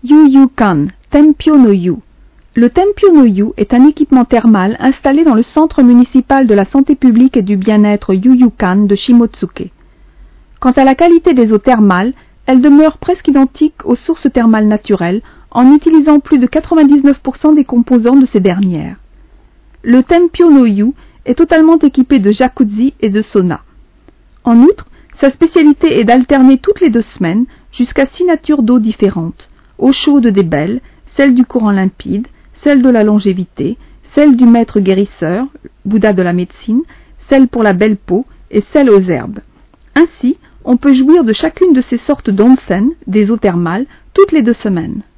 Yuyukan, Tempyo no Yu. Le Tempyo no Yu est un équipement thermal installé dans le centre municipal de la santé publique et du bien-être Yuyukan de Shimotsuke. Quant à la qualité des eaux thermales, elle demeure presque identique aux sources thermales naturelles en utilisant plus de 99% des composants de ces dernières. Le Tempyo no Yu est totalement équipé de jacuzzi et de sauna. En outre, sa spécialité est d'alterner toutes les 2 semaines jusqu'à 6 natures d'eau différentes, eau chaude des belles, celle du courant limpide, celle de la longévité, celle du maître guérisseur, Bouddha de la médecine, celle pour la belle peau et celle aux herbes. Ainsi, on peut jouir de chacune de ces sortes d'onsen, des eaux thermales, toutes les 2 semaines.